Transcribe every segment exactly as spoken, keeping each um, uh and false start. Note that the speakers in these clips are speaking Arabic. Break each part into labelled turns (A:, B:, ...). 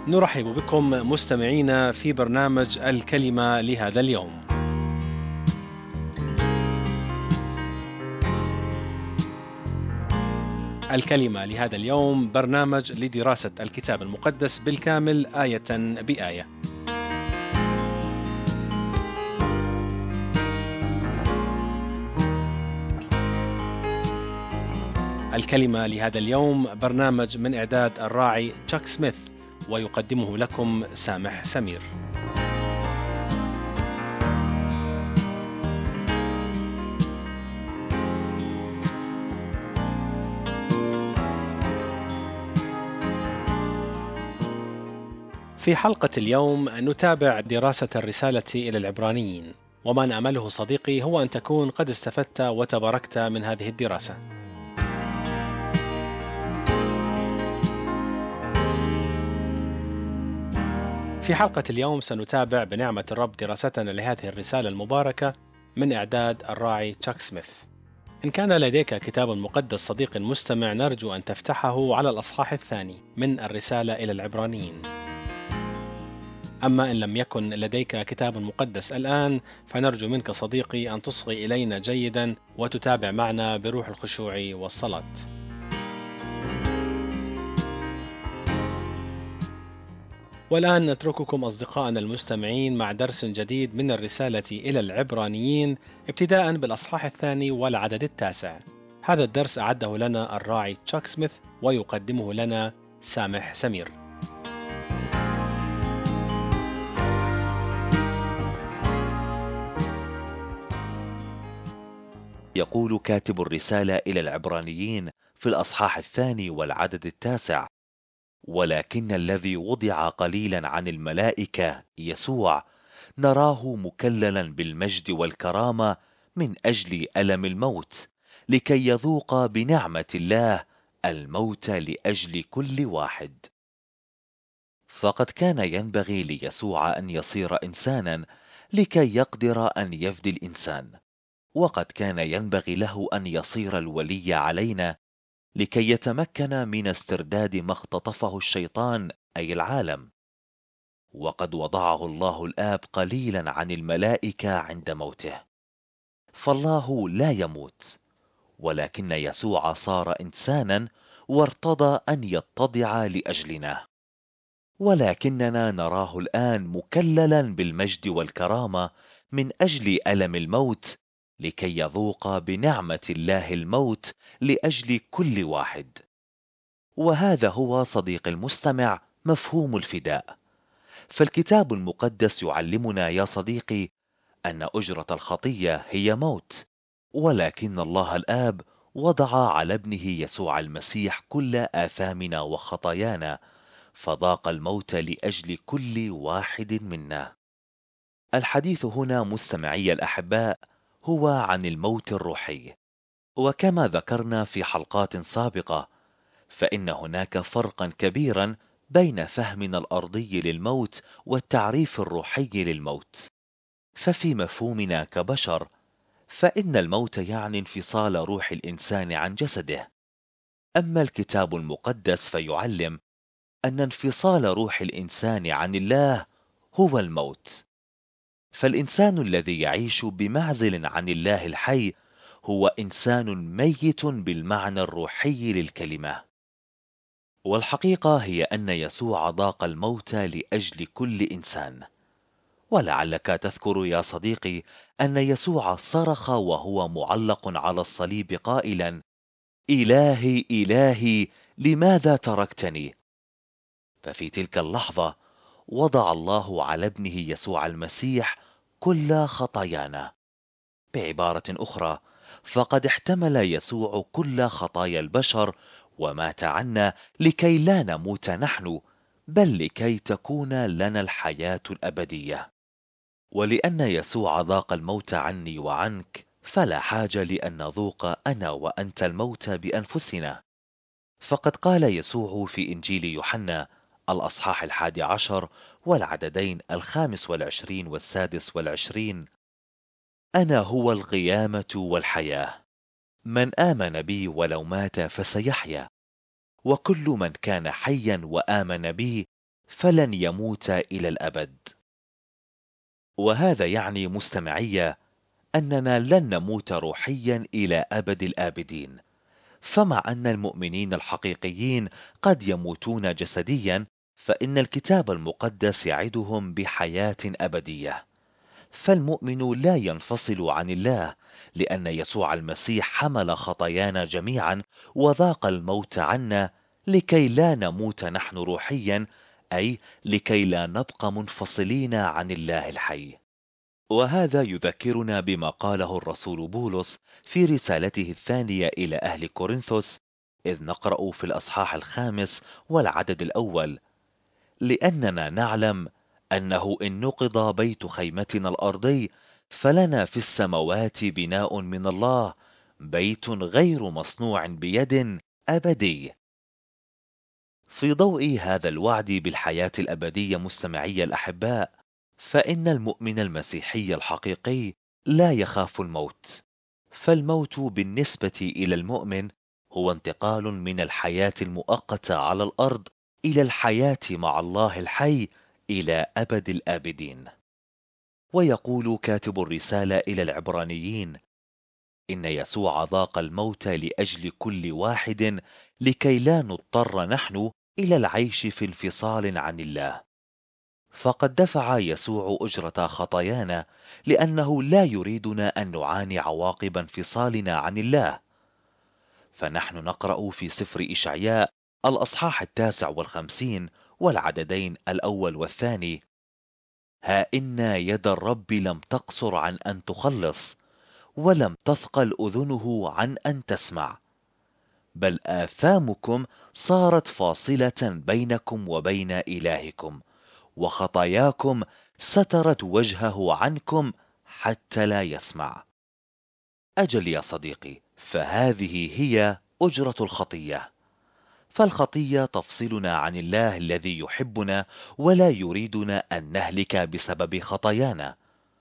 A: نرحب بكم مستمعينا في برنامج الكلمة لهذا اليوم. الكلمة لهذا اليوم برنامج لدراسة الكتاب المقدس بالكامل آية بآية. الكلمة لهذا اليوم برنامج من إعداد الراعي تشاك سميث، ويقدمه لكم سامح سمير. في حلقة اليوم نتابع دراسة الرسالة إلى العبرانيين، وما نأمله صديقي هو أن تكون قد استفدت وتباركت من هذه الدراسة. في حلقة اليوم سنتابع بنعمة الرب دراستنا لهذه الرسالة المباركة من إعداد الراعي تشاك سميث. إن كان لديك كتاب مقدس صديق مستمع، نرجو أن تفتحه على الأصحاح الثاني من الرسالة إلى العبرانيين. أما إن لم يكن لديك كتاب مقدس الآن، فنرجو منك صديقي أن تصغي إلينا جيدا وتتابع معنا بروح الخشوع والصلاة. والآن نترككم أصدقائنا المستمعين مع درس جديد من الرسالة إلى العبرانيين، ابتداء بالأصحاح الثاني والعدد التاسع. هذا الدرس أعده لنا الراعي تشاك سميث، ويقدمه لنا سامح سمير.
B: يقول كاتب الرسالة إلى العبرانيين في الأصحاح الثاني والعدد التاسع: ولكن الذي وضع قليلا عن الملائكة يسوع نراه مكللا بالمجد والكرامة من أجل ألم الموت، لكي يذوق بنعمة الله الموت لأجل كل واحد. فقد كان ينبغي ليسوع أن يصير إنسانا لكي يقدر أن يفدي الإنسان، وقد كان ينبغي له أن يصير الولي علينا لكي يتمكن من استرداد ما اختطفه الشيطان أي العالم. وقد وضعه الله الآب قليلا عن الملائكة عند موته، فالله لا يموت، ولكن يسوع صار إنسانا وارتضى أن يتضع لأجلنا. ولكننا نراه الآن مكللا بالمجد والكرامة من أجل ألم الموت، لكي يذوق بنعمة الله الموت لأجل كل واحد. وهذا هو صديق المستمع مفهوم الفداء. فالكتاب المقدس يعلمنا يا صديقي أن أجرة الخطية هي موت، ولكن الله الآب وضع على ابنه يسوع المسيح كل آثامنا وخطايانا، فذاق الموت لأجل كل واحد منا. الحديث هنا مستمعي الأحباء هو عن الموت الروحي، وكما ذكرنا في حلقات سابقة، فإن هناك فرقا كبيرا بين فهمنا الأرضي للموت والتعريف الروحي للموت. ففي مفهومنا كبشر، فإن الموت يعني انفصال روح الإنسان عن جسده، أما الكتاب المقدس فيعلم أن انفصال روح الإنسان عن الله هو الموت. فالإنسان الذي يعيش بمعزل عن الله الحي هو إنسان ميت بالمعنى الروحي للكلمة. والحقيقة هي أن يسوع ذاق الموت لأجل كل إنسان. ولعلك تذكر يا صديقي أن يسوع صرخ وهو معلق على الصليب قائلا: إلهي إلهي لماذا تركتني؟ ففي تلك اللحظة وضع الله على ابنه يسوع المسيح كل خطايانا. بعبارة أخرى، فقد احتمل يسوع كل خطايا البشر ومات عنا لكي لا نموت نحن، بل لكي تكون لنا الحياة الأبدية. ولأن يسوع ذاق الموت عني وعنك، فلا حاجة لأن نذوق أنا وأنت الموت بأنفسنا. فقد قال يسوع في إنجيل يوحنا الأصحاح الحادي عشر والعددين الخامس والعشرين والسادس والعشرين: أنا هو القيامة والحياة، من آمن بي ولو مات فسيحيا، وكل من كان حيا وآمن بي فلن يموت إلى الأبد. وهذا يعني مستمعية أننا لن نموت روحيا إلى أبد الآبدين. فمع أن المؤمنين الحقيقيين قد يموتون جسديا، فإن الكتاب المقدس يعدهم بحياة أبدية. فالمؤمن لا ينفصل عن الله، لأن يسوع المسيح حمل خطايانا جميعا وذاق الموت عنا، لكي لا نموت نحن روحيا، أي لكي لا نبقى منفصلين عن الله الحي. وهذا يذكرنا بما قاله الرسول بولس في رسالته الثانية إلى أهل كورنثوس، إذ نقرأ في الأصحاح الخامس والعدد الأول: لأننا نعلم أنه إن نقض بيت خيمتنا الأرضي، فلنا في السماوات بناء من الله، بيت غير مصنوع بيد، أبدي. في ضوء هذا الوعد بالحياة الأبدية مستمعي الأحباء، فإن المؤمن المسيحي الحقيقي لا يخاف الموت. فالموت بالنسبة إلى المؤمن هو انتقال من الحياة المؤقتة على الأرض إلى الحياة مع الله الحي إلى أبد الآبدين. ويقول كاتب الرسالة إلى العبرانيين: إن يسوع ذاق الموت لأجل كل واحد، لكي لا نضطر نحن إلى العيش في انفصال عن الله. فقد دفع يسوع أجرة خطايانا، لأنه لا يريدنا أن نعاني عواقب انفصالنا عن الله. فنحن نقرأ في سفر إشعياء الأصحاح التاسع والخمسين والعددين الأول والثاني: ها إن يد الرب لم تقصر عن أن تخلص، ولم تثقل أذنه عن أن تسمع، بل آثامكم صارت فاصلة بينكم وبين إلهكم، وخطاياكم سترت وجهه عنكم حتى لا يسمع. أجل يا صديقي، فهذه هي أجرة الخطية. فالخطية تفصلنا عن الله الذي يحبنا ولا يريدنا أن نهلك بسبب خطايانا.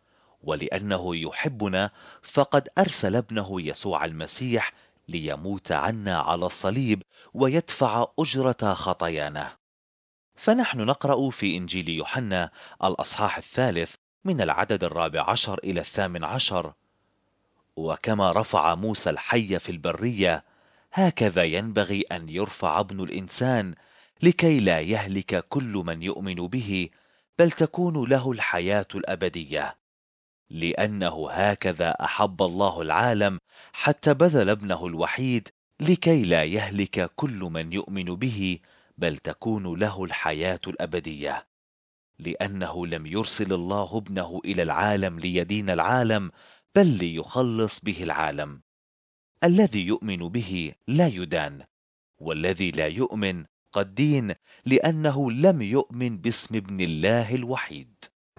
B: ولأنه يحبنا فقد أرسل ابنه يسوع المسيح ليموت عنا على الصليب ويدفع أجرة خطايانا. فنحن نقرأ في إنجيل يوحنا الأصحاح الثالث من العدد الرابع عشر إلى الثامن عشر: وكما رفع موسى الحي في البرية، هكذا ينبغي أن يرفع ابن الإنسان، لكي لا يهلك كل من يؤمن به، بل تكون له الحياة الأبدية. لأنه هكذا أحب الله العالم حتى بذل ابنه الوحيد، لكي لا يهلك كل من يؤمن به، بل تكون له الحياة الأبدية. لأنه لم يرسل الله ابنه إلى العالم ليدين العالم، بل ليخلص به العالم. الذي يؤمن به لا يدان، والذي لا يؤمن قد دين، لأنه لم يؤمن باسم ابن الله الوحيد.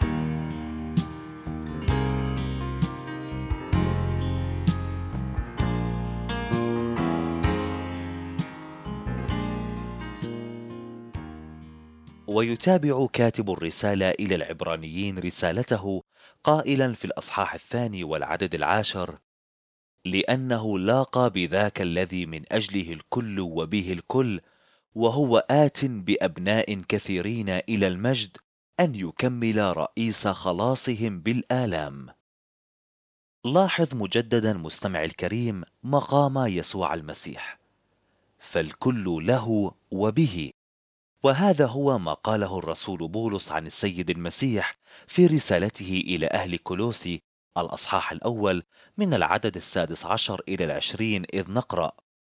B: ويتابع كاتب الرسالة إلى العبرانيين رسالته قائلا في الأصحاح الثاني والعدد العاشر: لأنه لاقى بذاك الذي من أجله الكل وبه الكل، وهو آت بأبناء كثيرين إلى المجد، أن يكمل رئيس خلاصهم بالآلام. لاحظ مجددا مستمع الكريم مقام يسوع المسيح، فالكل له وبه. وهذا هو ما قاله الرسول بولس عن السيد المسيح في رسالته إلى أهل كولوسي الأصحاح الأول من العدد السادس عشر إلى العشرين، إذ نقرأ: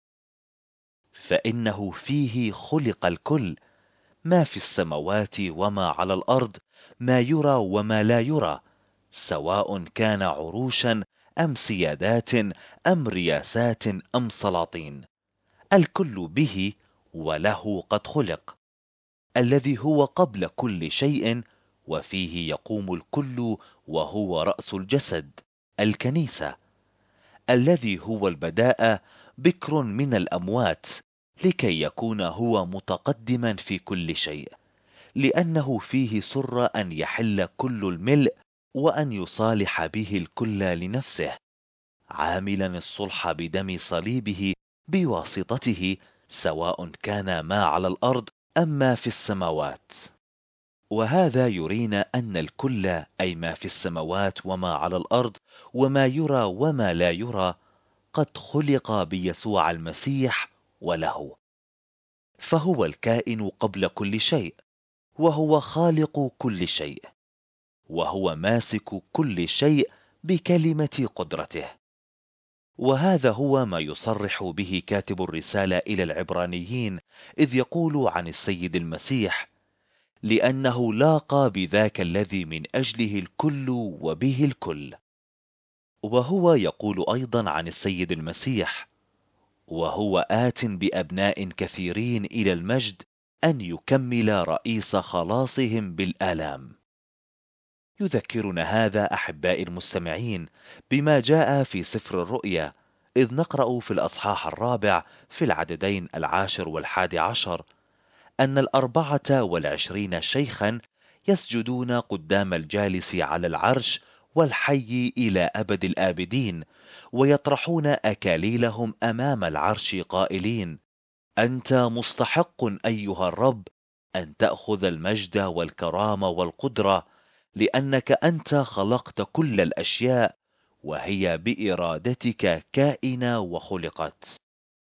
B: فإنه فيه خلق الكل، ما في السماوات وما على الأرض، ما يرى وما لا يرى، سواء كان عروشا أم سيادات أم رياسات أم سلاطين، الكل به وله قد خلق، الذي هو قبل كل شيء، وفيه يقوم الكل، وهو رأس الجسد الكنيسة، الذي هو البداء، بكر من الأموات، لكي يكون هو متقدما في كل شيء، لأنه فيه سر أن يحل كل الملء، وأن يصالح به الكل لنفسه، عاملا الصلح بدم صليبه بواسطته، سواء كان ما على الأرض أم ما في السماوات. وهذا يرينا أن الكل، أي ما في السماوات وما على الأرض وما يرى وما لا يرى، قد خلق بيسوع المسيح وله. فهو الكائن قبل كل شيء، وهو خالق كل شيء، وهو ماسك كل شيء بكلمة قدرته. وهذا هو ما يصرح به كاتب الرسالة إلى العبرانيين، إذ يقول عن السيد المسيح: لأنه لاقى بذاك الذي من أجله الكل وبه الكل. وهو يقول أيضا عن السيد المسيح: وهو آت بأبناء كثيرين إلى المجد، أن يكمل رئيس خلاصهم بالآلام. يذكرنا هذا أحبائي المستمعين بما جاء في سفر الرؤيا، إذ نقرأ في الأصحاح الرابع في العددين العاشر والحادي عشر أن الأربعة والعشرين شيخا يسجدون قدام الجالس على العرش والحي إلى أبد الآبدين، ويطرحون أكاليلهم أمام العرش قائلين: أنت مستحق أيها الرب أن تأخذ المجد والكرامة والقدرة، لأنك أنت خلقت كل الأشياء، وهي بإرادتك كائنة وخلقت.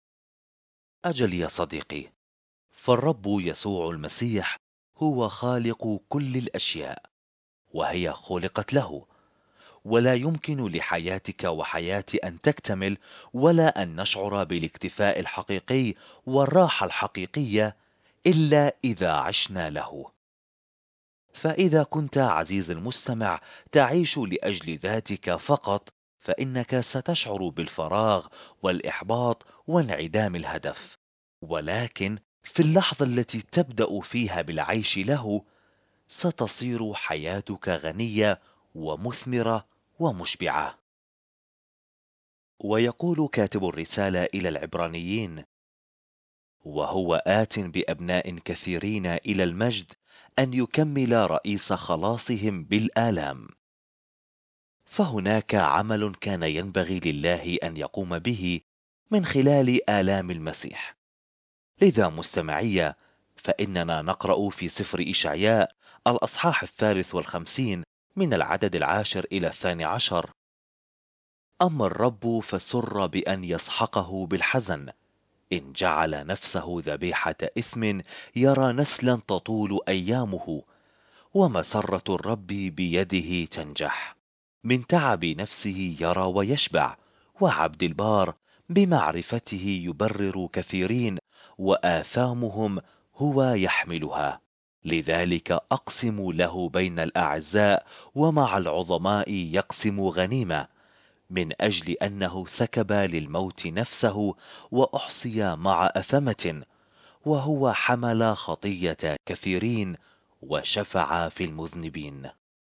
B: أجل يا صديقي، فالرب يسوع المسيح هو خالق كل الأشياء، وهي خلقت له. ولا يمكن لحياتك وحياتي أن تكتمل، ولا أن نشعر بالاكتفاء الحقيقي والراحة الحقيقية، إلا إذا عشنا له. فإذا كنت عزيز المستمع تعيش لأجل ذاتك فقط، فإنك ستشعر بالفراغ والإحباط وانعدام الهدف. ولكن في اللحظة التي تبدأ فيها بالعيش له، ستصير حياتك غنية ومثمرة ومشبعة. ويقول كاتب الرسالة إلى العبرانيين: وهو آت بأبناء كثيرين إلى المجد، أن يكمل رئيس خلاصهم بالآلام. فهناك عمل كان ينبغي لله أن يقوم به من خلال آلام المسيح. لذا مستمعية، فإننا نقرأ في سفر إشعياء الأصحاح الثالث والخمسين من العدد العاشر إلى الثاني عشر: أما الرب فسر بأن يسحقه بالحزن، إن جعل نفسه ذبيحة إثم، يرى نسلا تطول أيامه، ومسرة الرب بيده تنجح. من تعب نفسه يرى ويشبع، وعبد البار بمعرفته يبرر كثيرين، وآثامهم هو يحملها. لذلك أقسم له بين الأعزاء، ومع العظماء يقسم غنيمة، من أجل أنه سكب للموت نفسه، وأحصي مع أثمة، وهو حمل خطية كثيرين، وشفع في المذنبين.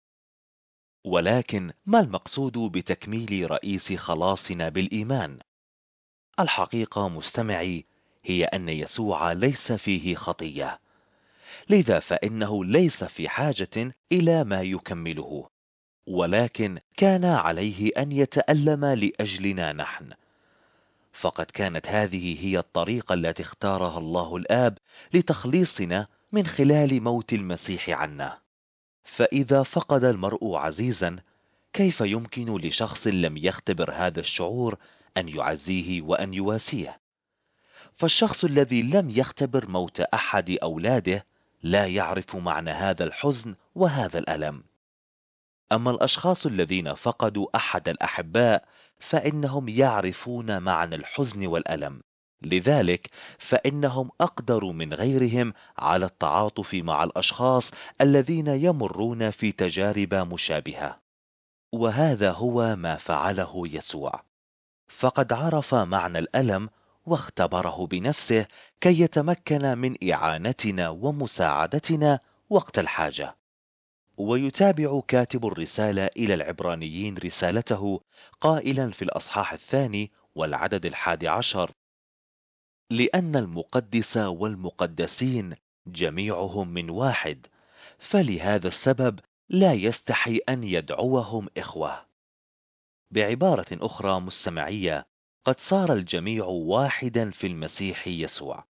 B: ولكن ما المقصود بتكميل رئيس خلاصنا بالإيمان؟ الحقيقة مستمعي هي أن يسوع ليس فيه خطية، لذا فإنه ليس في حاجة إلى ما يكمله، ولكن كان عليه أن يتألم لأجلنا نحن. فقد كانت هذه هي الطريقة التي اختارها الله الآب لتخليصنا من خلال موت المسيح عنا. فإذا فقد المرء عزيزا، كيف يمكن لشخص لم يختبر هذا الشعور أن يعزيه وأن يواسيه؟ فالشخص الذي لم يختبر موت أحد أولاده لا يعرف معنى هذا الحزن وهذا الألم. أما الأشخاص الذين فقدوا أحد الأحباء فإنهم يعرفون معنى الحزن والألم، لذلك فإنهم أقدروا من غيرهم على التعاطف مع الأشخاص الذين يمرون في تجارب مشابهة. وهذا هو ما فعله يسوع، فقد عرف معنى الألم واختبره بنفسه كي يتمكن من إعانتنا ومساعدتنا وقت الحاجة. ويتابع كاتب الرسالة إلى العبرانيين رسالته قائلا في الأصحاح الثاني والعدد الحادي عشر: لأن المقدس والمقدسين جميعهم من واحد، فلهذا السبب لا يستحي أن يدعوهم إخوة. بعبارة أخرى مستمعية، قد صار الجميع واحدا في المسيح يسوع.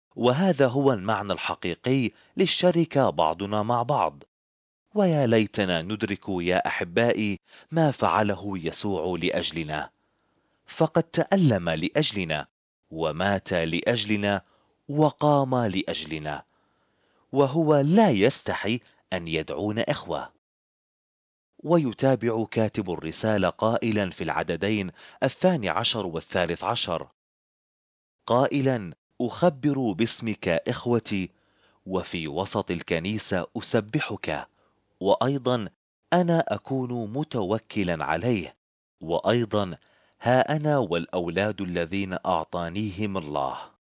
B: وهذا هو المعنى الحقيقي للشركة بعضنا مع بعض. ويا ليتنا ندرك يا أحبائي ما فعله يسوع لأجلنا، فقد تألم لأجلنا، ومات لأجلنا، وقام لأجلنا، وهو لا يستحي أن يدعون إخوة. ويتابع كاتب الرسالة قائلا في العددين الثاني عشر والثالث عشر، قائلا: أخبر باسمك إخوتي، وفي وسط الكنيسة أسبحك، وأيضا أنا أكون متوكلا عليه، وأيضا ها أنا والأولاد الذين أعطانيهم الله.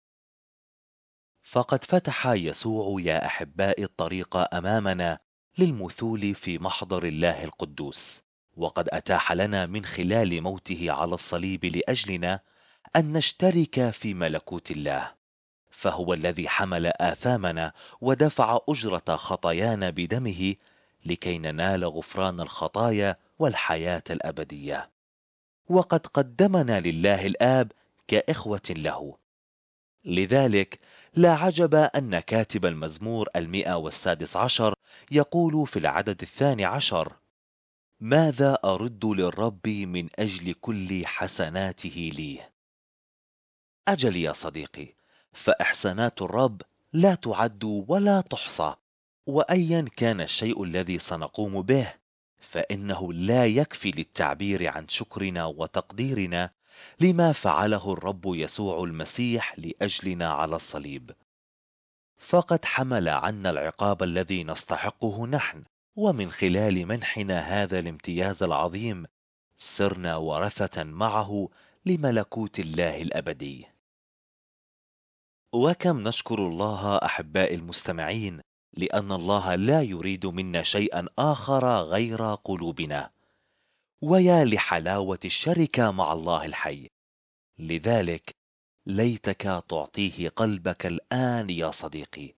B: فقد فتح يسوع يا أحبائي الطريق أمامنا للمثول في محضر الله القدوس، وقد أتاح لنا من خلال موته على الصليب لأجلنا أن نشترك في ملكوت الله، فهو الذي حمل آثامنا ودفع أجرة خطايانا بدمه لكي ننال غفران الخطايا والحياة الأبدية، وقد قدمنا لله الآب كإخوة له. لذلك لا عجب أن كاتب المزمور المئة والسادس عشر يقول في العدد الثاني عشر: ماذا أرد للرب من أجل كل حسناته لي؟ أجل يا صديقي، فإحسانات الرب لا تعد ولا تحصى، وأيا كان الشيء الذي سنقوم به فإنه لا يكفي للتعبير عن شكرنا وتقديرنا لما فعله الرب يسوع المسيح لأجلنا على الصليب. فقد حمل عنا العقاب الذي نستحقه نحن، ومن خلال منحنا هذا الامتياز العظيم صرنا ورثة معه لملكوت الله الأبدي. وكم نشكر الله أحباء المستمعين، لأن الله لا يريد منا شيئا آخر غير قلوبنا. ويا لحلاوة الشركة مع الله الحي، لذلك ليتك تعطيه قلبك الآن يا صديقي.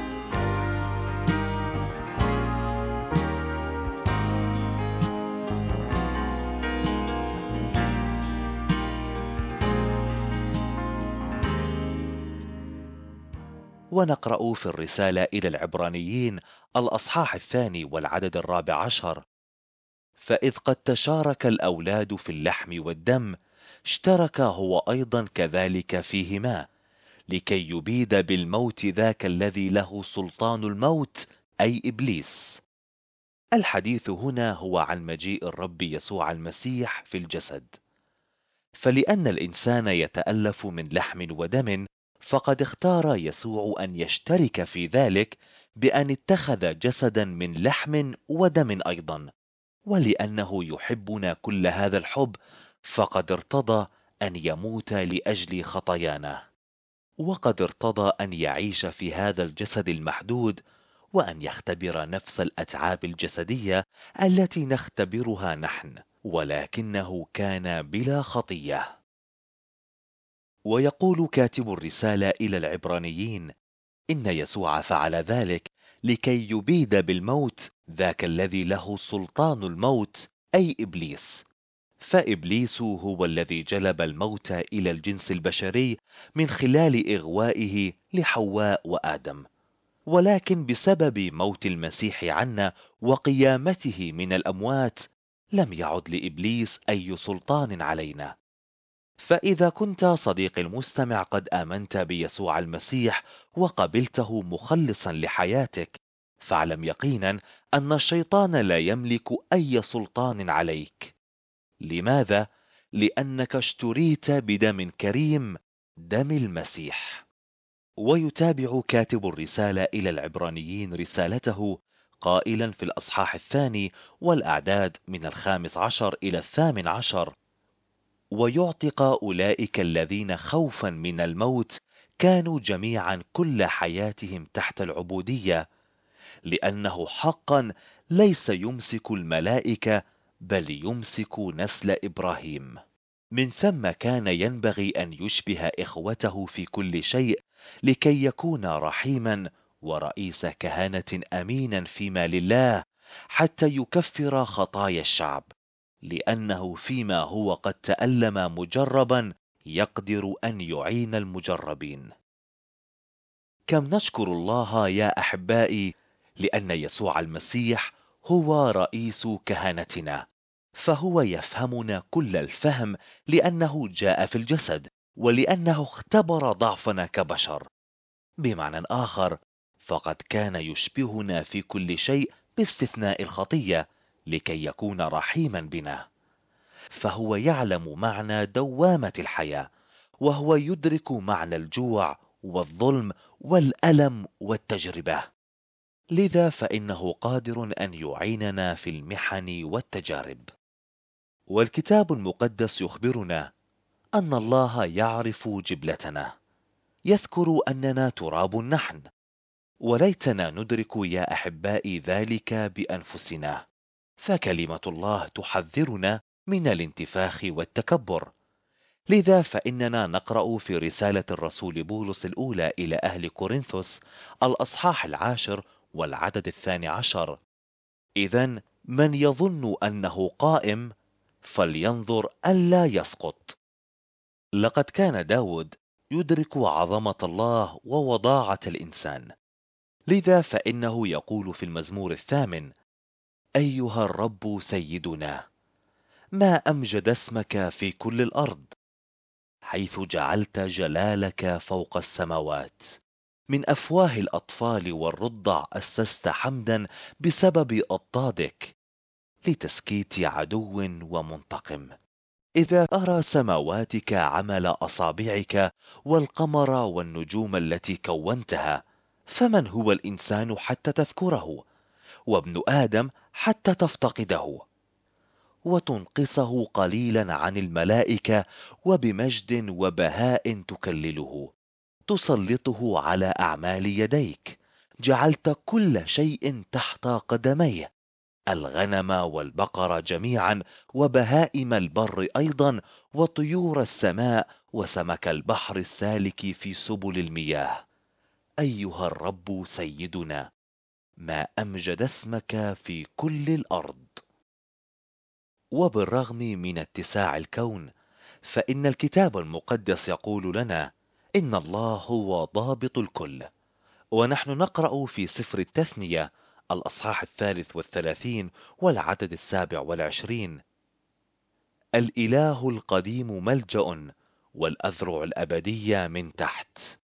B: ونقرأ في الرسالة إلى العبرانيين الأصحاح الثاني والعدد الرابع عشر: فإذ قد تشارك الأولاد في اللحم والدم، اشترك هو أيضا كذلك فيهما، لكي يبيد بالموت ذاك الذي له سلطان الموت، أي إبليس. الحديث هنا هو عن مجيء الرب يسوع المسيح في الجسد. فلأن الإنسان يتألف من لحم ودم، فقد اختار يسوع أن يشترك في ذلك بأن اتخذ جسدا من لحم ودم أيضا. ولأنه يحبنا كل هذا الحب، فقد ارتضى أن يموت لأجل خطايانا، وقد ارتضى أن يعيش في هذا الجسد المحدود، وأن يختبر نفس الأتعاب الجسدية التي نختبرها نحن، ولكنه كان بلا خطية. ويقول كاتب الرسالة إلى العبرانيين إن يسوع فعل ذلك لكي يبيد بالموت ذاك الذي له سلطان الموت، أي إبليس. فإبليس هو الذي جلب الموت إلى الجنس البشري من خلال إغوائه لحواء وآدم، ولكن بسبب موت المسيح عنا وقيامته من الأموات لم يعد لإبليس أي سلطان علينا. فإذا كنت صديقي المستمع قد آمنت بيسوع المسيح وقبلته مخلصا لحياتك، فاعلم يقينا أن الشيطان لا يملك أي سلطان عليك. لماذا؟ لأنك اشتريت بدم كريم، دم المسيح. ويتابع كاتب الرسالة إلى العبرانيين رسالته قائلا في الأصحاح الثاني والأعداد من الخامس عشر إلى الثامن عشر: ويعتق أولئك الذين خوفا من الموت كانوا جميعا كل حياتهم تحت العبودية، لأنه حقا ليس يمسك الملائكة بل يمسك نسل إبراهيم. من ثم كان ينبغي أن يشبه إخوته في كل شيء، لكي يكون رحيما ورئيس كهنة أمينا فيما لله، حتى يكفر خطايا الشعب، لأنه فيما هو قد تألم مجربا يقدر أن يعين المجربين. كم نشكر الله يا أحبائي لأن يسوع المسيح هو رئيس كهنتنا، فهو يفهمنا كل الفهم لأنه جاء في الجسد، ولأنه اختبر ضعفنا كبشر. بمعنى آخر، فقد كان يشبهنا في كل شيء باستثناء الخطية لكي يكون رحيما بنا. فهو يعلم معنى دوامة الحياة، وهو يدرك معنى الجوع والظلم والألم والتجربة. لذا فإنه قادر أن يعيننا في المحن والتجارب. والكتاب المقدس يخبرنا أن الله يعرف جبلتنا، يذكر أننا تراب نحن، وليتنا ندرك يا أحبائي ذلك بأنفسنا. فكلمة الله تحذرنا من الانتفاخ والتكبر. لذا فإننا نقرأ في رسالة الرسول بولس الأولى إلى أهل كورنثوس الأصحاح العاشر والعدد الثاني عشر: إذن من يظن أنه قائم فلينظر ألا يسقط. لقد كان داود يدرك عظمة الله ووضاعة الإنسان، لذا فإنه يقول في المزمور الثامن: أيها الرب سيدنا، ما أمجد اسمك في كل الأرض، حيث جعلت جلالك فوق السماوات. من أفواه الأطفال والرضع أسست حمدا بسبب أضدادك، لتسكيت عدو ومنتقم. إذا أرى سماواتك عمل أصابعك والقمر والنجوم التي كونتها، فمن هو الإنسان حتى تذكره، وابن آدم حتى تفتقده، وتنقصه قليلا عن الملائكة، وبمجد وبهاء تكلله، تسلطه على أعمال يديك، جعلت كل شيء تحت قدميه، الغنم والبقر جميعا، وبهائم البر أيضا، وطيور السماء، وسمك البحر السالك في سبل المياه. أيها الرب سيدنا، ما أمجد اسمك في كل الأرض. وبالرغم من اتساع الكون، فإن الكتاب المقدس يقول لنا إن الله هو ضابط الكل. ونحن نقرأ في سفر التثنية الأصحاح الثالث والثلاثين والعدد السابع والعشرين: الإله القديم ملجأ، والأذرع الأبدية من تحت.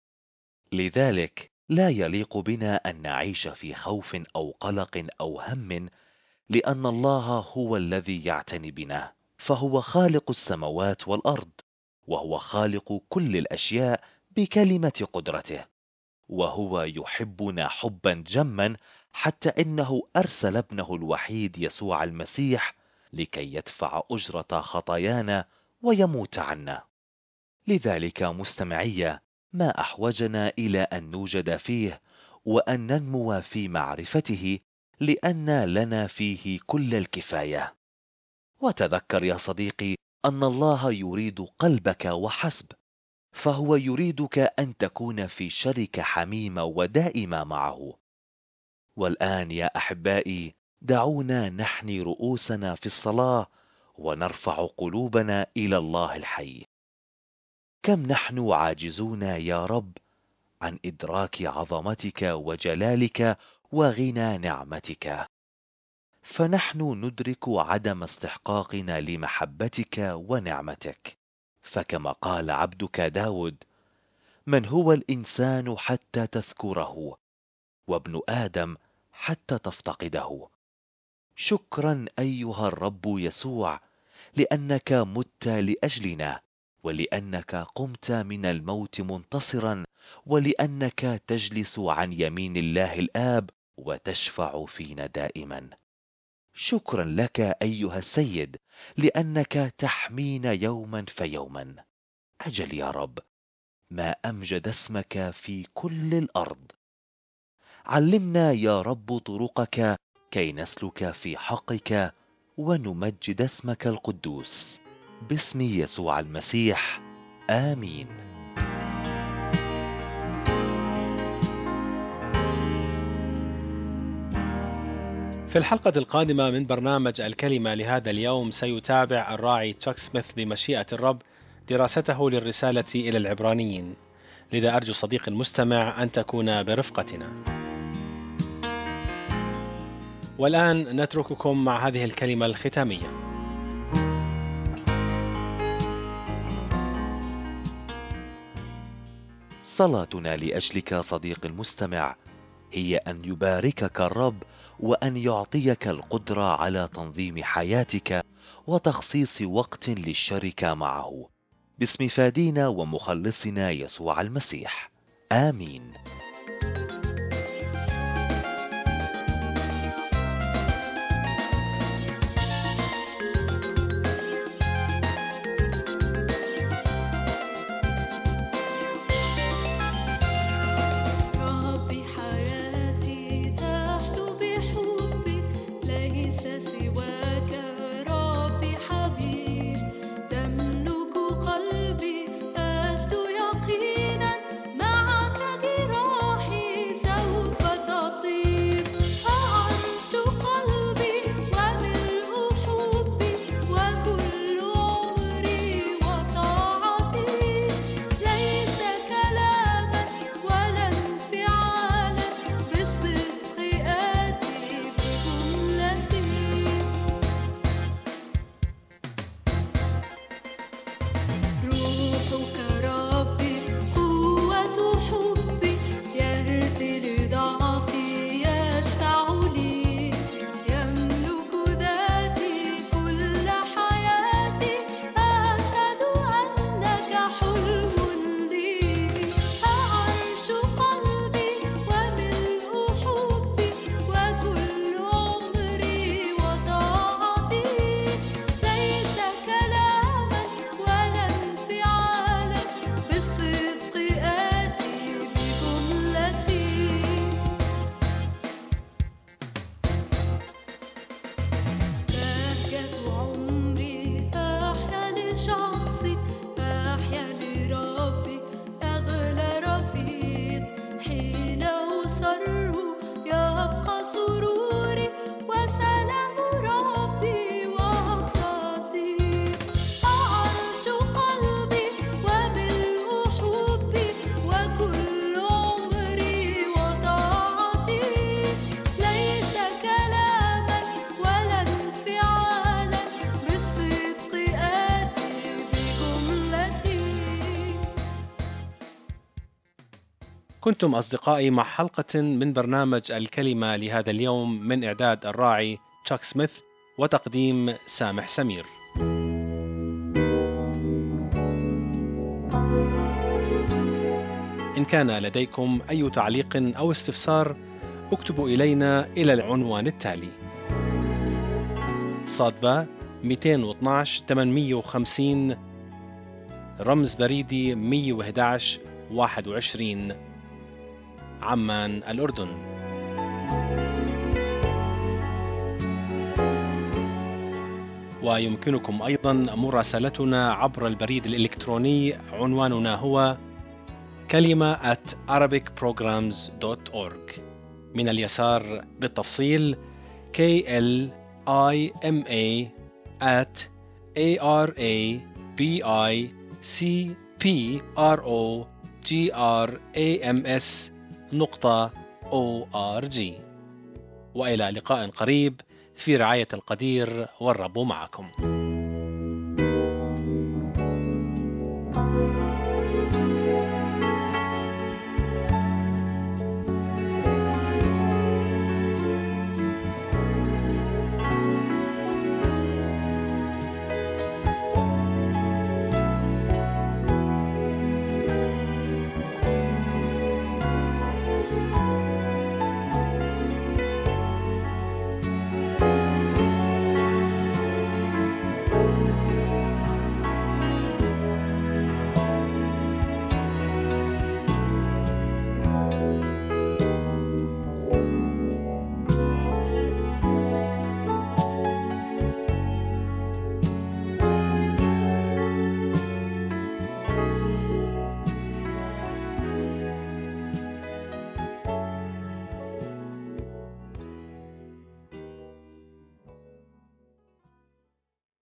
B: لذلك لا يليق بنا أن نعيش في خوف أو قلق أو هم، لأن الله هو الذي يعتني بنا، فهو خالق السماوات والأرض، وهو خالق كل الأشياء بكلمة قدرته، وهو يحبنا حبا جما، حتى إنه أرسل ابنه الوحيد يسوع المسيح لكي يدفع أجرة خطايانا ويموت عنا. لذلك مستمعي، ما أحوجنا إلى أن نوجد فيه وأن ننمو في معرفته، لأن لنا فيه كل الكفاية. وتذكر يا صديقي أن الله يريد قلبك وحسب، فهو يريدك أن تكون في شركة حميمة ودائمة معه. والآن يا أحبائي، دعونا نحني رؤوسنا في الصلاة ونرفع قلوبنا إلى الله الحي. كم نحن عاجزون يا رب عن إدراك عظمتك وجلالك وغنى نعمتك، فنحن ندرك عدم استحقاقنا لمحبتك ونعمتك. فكما قال عبدك داود: من هو الإنسان حتى تذكره، وابن آدم حتى تفتقده. شكرا أيها الرب يسوع، لأنك مت لأجلنا، ولأنك قمت من الموت منتصرا، ولأنك تجلس عن يمين الله الآب وتشفع فينا دائما. شكرا لك أيها السيد، لأنك تحمينا يوما فيوما. أجل يا رب، ما أمجد اسمك في كل الأرض. علمنا يا رب طرقك كي نسلك في حقك ونمجد اسمك القدوس، باسم يسوع المسيح، آمين.
A: في الحلقة القادمة من برنامج الكلمة لهذا اليوم سيتابع الراعي تشاك سميث بمشيئة الرب دراسته للرسالة إلى العبرانيين. لذا أرجو صديقي المستمع أن تكون برفقتنا. والآن نترككم مع هذه الكلمة الختامية.
B: صلاتنا لأجلك صديقي المستمع هي أن يباركك الرب، وأن يعطيك القدرة على تنظيم حياتك وتخصيص وقت للشركة معه، باسم فادينا ومخلصنا يسوع المسيح. آمين.
C: ربي حياتي تحلو بحبك، ليس سواك ربي حبيب. تملك قلبي أجد يقينا، معك جراحي سوف تطيب. أعرش قلبي وملء حبي، وكل عمري وطاعتي. ليس كلاما ولا انفعالا، بالصدق آتي بجملتي. روحك ربي قوة حبي، يهدي لضعفي يشفع لي. يملك ذاتي كل حياتي، أشهد أنك حلم لي. أعرش قلبي وملء حبي، وكل عمري وطاعتي. ليس كلاما ولا انفعالا، بالصدق آتي بجملتي. بهجة عمري أحيا لشخصك، أحيا لربي أغلى رفيق. حين أسر يبقى سروري، وسلام ربي وأقتضي. أعرش قلبي وملء حبي، وكل عمري وطاعتي. ليس كلاما ولا انفعالا، بالصدق آتي بجملتي.
A: كنتم أصدقائي مع حلقة من برنامج الكلمة لهذا اليوم، من إعداد الراعي تشاك سميث وتقديم سامح سمير. إن كان لديكم أي تعليق أو استفسار، اكتبوا إلينا إلى العنوان التالي: صادبة مئتين واثناشر ثمانمئة وخمسين، رمز بريدي مئة وأحد عشر واحد وعشرين، عمان، الأردن. ويمكنكم أيضا مراسلتنا عبر البريد الإلكتروني، عنواننا هو كلمة at arabic programs dot org. من اليسار بالتفصيل K L I M A at A R A B I C P R O G R A M S نقطة O R G. وإلى لقاء قريب في رعاية القدير، والرب معكم.